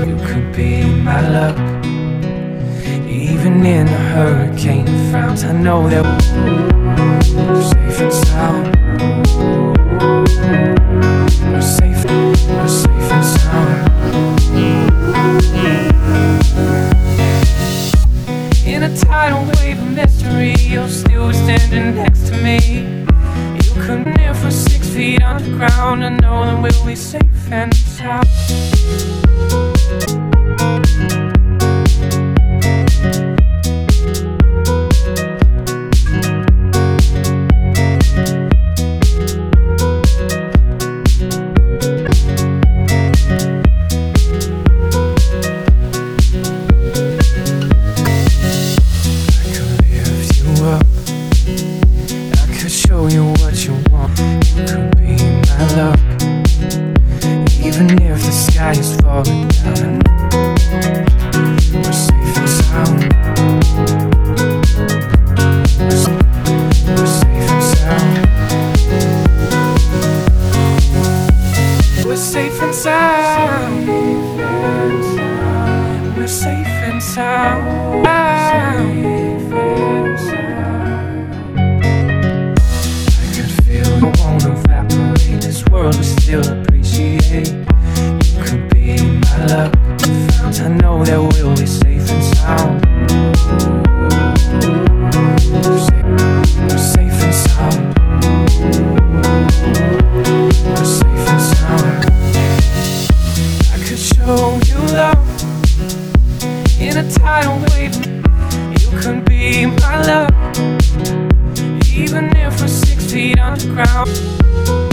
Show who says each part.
Speaker 1: You could be my luck. Even in a hurricane of frowns, I know that we're safe and sound. We're safe and sound. In a tidal wave of mystery, you're still standing next to me. You couldn't live for 6 feet underground. I know that we'll be safe and sound. Show you what you want. You could be my love. Even if the sky is falling down, we're safe and sound. We're safe and sound. We're safe and sound. We're safe and sound. Won't evaporate, this world will still appreciate. You could be my luck. I know that we'll be safe and sound. We're safe and sound. We're safe and sound. I could show you love in a tidal wave. You could be my love. Even if we're 6 feet underground.